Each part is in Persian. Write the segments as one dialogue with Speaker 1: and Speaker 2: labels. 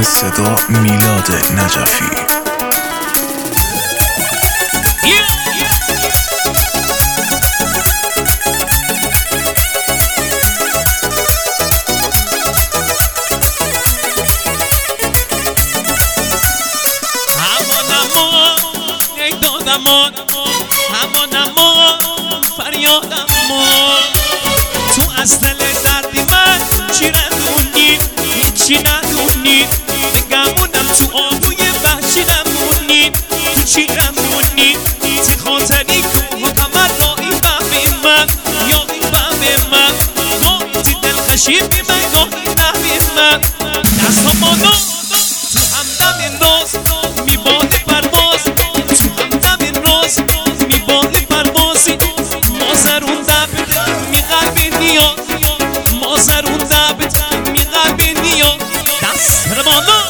Speaker 1: صدا میلاد نجفی.
Speaker 2: همانم فریادم تو از دل دردی من چی ندونی، هیچی ندونی، بگمونم تو آبوی وحشی نمونی، تو چی نمونی، تی خاطری کوه و قمر رایی ببین من، یا این ببین من، گفتی دل خشیبی من گاهی نبین من، دست همانو تو همدم این روز میبادی پرواز، تو همدم این روز میبادی پروازی، ما زرونده بده می قلبی نیاد، ما زرونده بده می قلبی نیاد، دست رمانا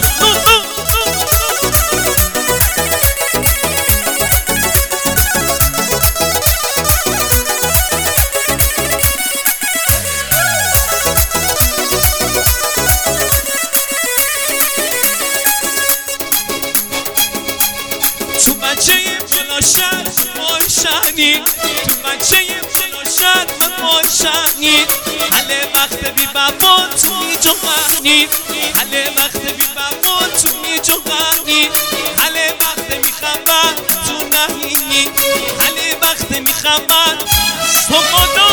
Speaker 2: تو بچه فلاشر مایشنی، تو بچه فلاشر مایشنی، حله وقت بی بابا تو می جوانی، حله وقت بی بابا تو می جوانی، حله وقت می خبر تو نهینی، حله وقت می خبر سمانا